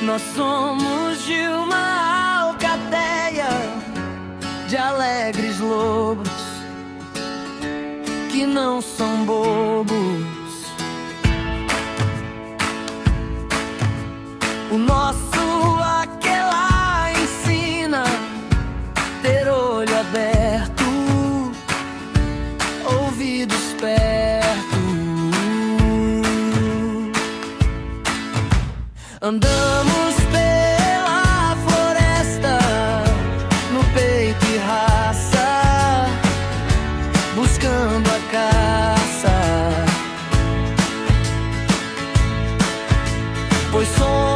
Nós somos de uma alcateia de alegres lobos que não são bobos. O nosso aquela ensina ter olho aberto, ouvido esperto. Andamos pela floresta, no peito e raça, buscando a caça, pois somos